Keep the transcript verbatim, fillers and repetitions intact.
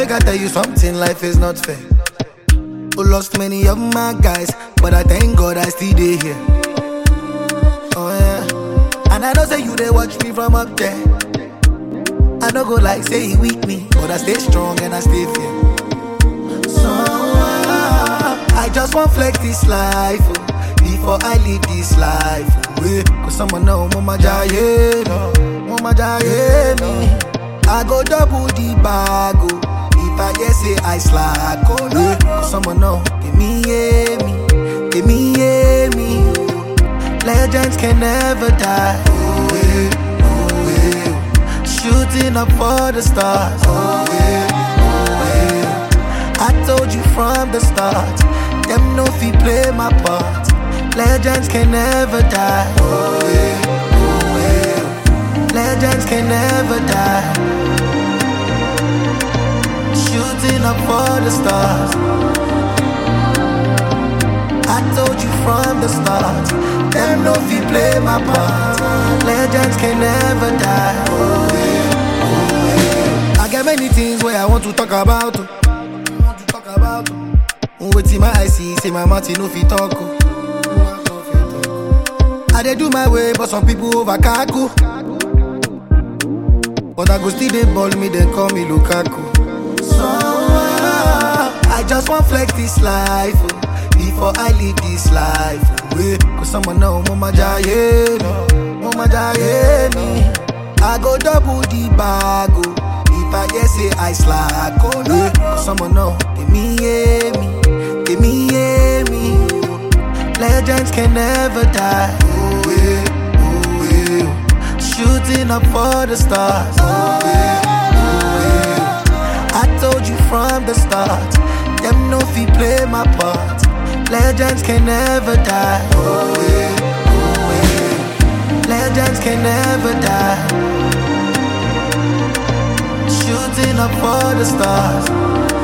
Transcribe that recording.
make I tell you something, life is not fair. I lost many of my guys, but I thank God I still dey here. Oh yeah, and I know say you they watch me from up there. I don't go like say he weak me, but I stay strong and I stay fair. So uh, I just want flex this life oh, before I live this life. Oh, yeah. Cause someone know mama jaye, mama jaye me. I go double the bag oh, if I yes say I slack. Oh yeah. Cause someone know give me yeah me, give me yeah me. Legends can never die. Oh yeah. Shooting up for the stars. Oh yeah, oh yeah. I told you from the start, them no fi play my part. Legends can never die. Oh yeah, oh yeah. Legends can never die. Shooting up for the stars. I told you from the start, them no fi play my part. Legends can never die. Oh yeah, oh yeah. I got many things where I want to talk about. Oh. Want to talk about. Oh. Wait till my eyes see, say my mouth no fi talk. Oh. I dey do my way, but some people over kaku. But I go still dey ball me, then call me Lukaku. So uh, I just want flex this life. Oh. Before I live this life, oh, yeah. Cause someone know mama jaye, mama jaye me. I go double the bag, oh, if I yes say I slack, oh yeah. Cause someone know, give me yeah me, give me yeah me. Legends can never die, oh yeah, oh yeah. Shooting up for the stars, oh yeah, oh yeah. I told you from the start, them no fi play my part. Legends can never die. Oh yeah, oh yeah. Legends can never die. Shooting up for the stars.